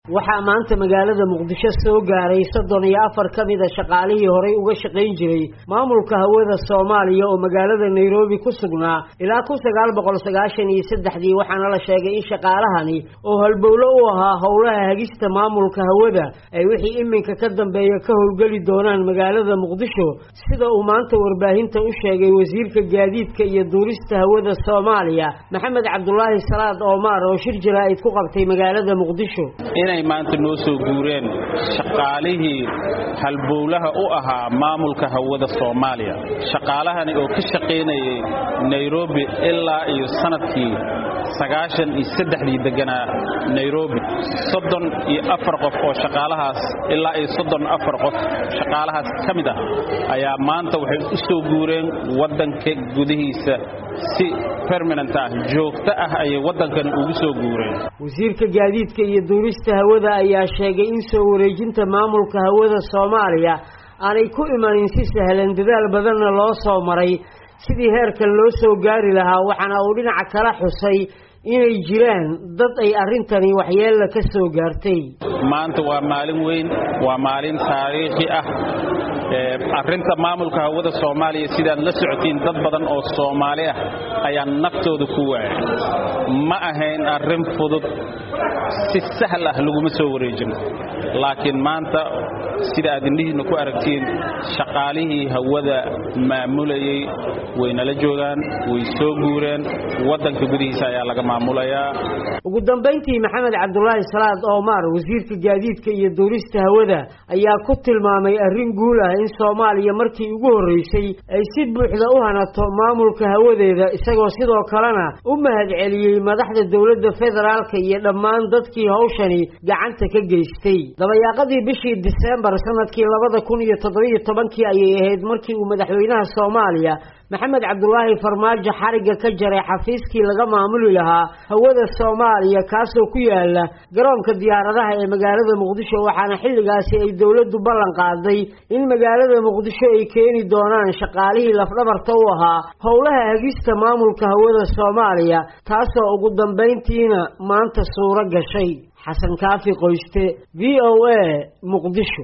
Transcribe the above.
waxaa maanta magaalada Muqdisho soo gaaray 34 kamid ah shaqaalihii hore uga shaqeyn jiray maamulka hawada Soomaaliya oo magaalada Nairobi ku sugnaa ilaa 1993 waxaana la sheegay in shaqaalahani oo halbowlo u ahaa howlaha hagista maamulka hawada ay wixii iminka ka dambeeya ka howlgali doonaan magaalada Muqdisho sida uu maanta warbaahinta u sheegay wasiirka gaadiidka iyo duulista hawada Soomaaliya Maxamed Cabdullaahi Salaad Omar oo shir jaraa'id ku qabtay magaalada Muqdisho maanta noo soo guureen shaqaalihii halbowlaha u ahaa maamulka hawada Soomaaliya shaqaalahani oo ka shaqeynayay Nairobi ilaa iyo sanadkii 93 deganaa Nairobi 34 qof oo shaqaalahaas ilaa iyo 34 qof shaqaalahaas kamid ah ayaa maanta waxay u soo guureen wadanka gudihiisa si permanent ah joogto ah ay wadankan ugu soo guureen wasiirka gaadiidka iyo duulista hawada ayaa sheegay in soo wareejinta maamulka hawada Soomaaliya aanay ku imanin si sahlan dadaal badan loo soo maray sidii heerkan loo soo gaari lahaa waxaana uu dhinaca kala xusay inay jiraan dad ay arintani waxyeello ka soo gaartay maanta waa maalin weyn waa maalin taariikhi ah arinta maamulka hawada Soomaaliya sidaan la socotiin dad badan oo Soomaali ah ayaa naftooda ku waayay ma ahayn arin fudud si sahal ah lagu soo wareejin laakiin maanta sida aad indhihiina ku aragtiin shaqaalihii hawada maamulayay wayna la joogaan way soo guureen wadanka gudihiisa ayaa laga maamulayaa ugu dambeyntii Maxamed Cabdullaahi Salaad Omar wasiirka gaadiidka iyo duulista hawada ayaa ku tilmaamay arrin guul ah in Soomaaliya markii ugu horeysay ay si buuxda u hanato maamulka hawadeeda isagoo sidoo kalena u mahadceliyay madaxda dawladda federaalka iyo dhammaan dadkii hawshani gacanta ka geystay dabayaaqadii bishii December sanadkii 2017 ayay ahayd markii uu madaxweynaha Soomaaliya Maxamed Cabdullaahi Farmaajo xariga ka jaray xafiiskii laga maamuli lahaa hawada Soomaaliya kaasoo ku yaala garoonka diyaaradaha ee magaalada Muqdisho waxaana xilligaasi ay dawladdu ballan qaaday in magaalada Muqdisho ay keeni doonaan shaqaalihii lafdhabarta u ahaa howlaha hagista maamulka hawada Soomaaliya taasoo ugu dambeyntiina maanta suura gashay Xasan Kaafi Qoyste VOA Muqdisho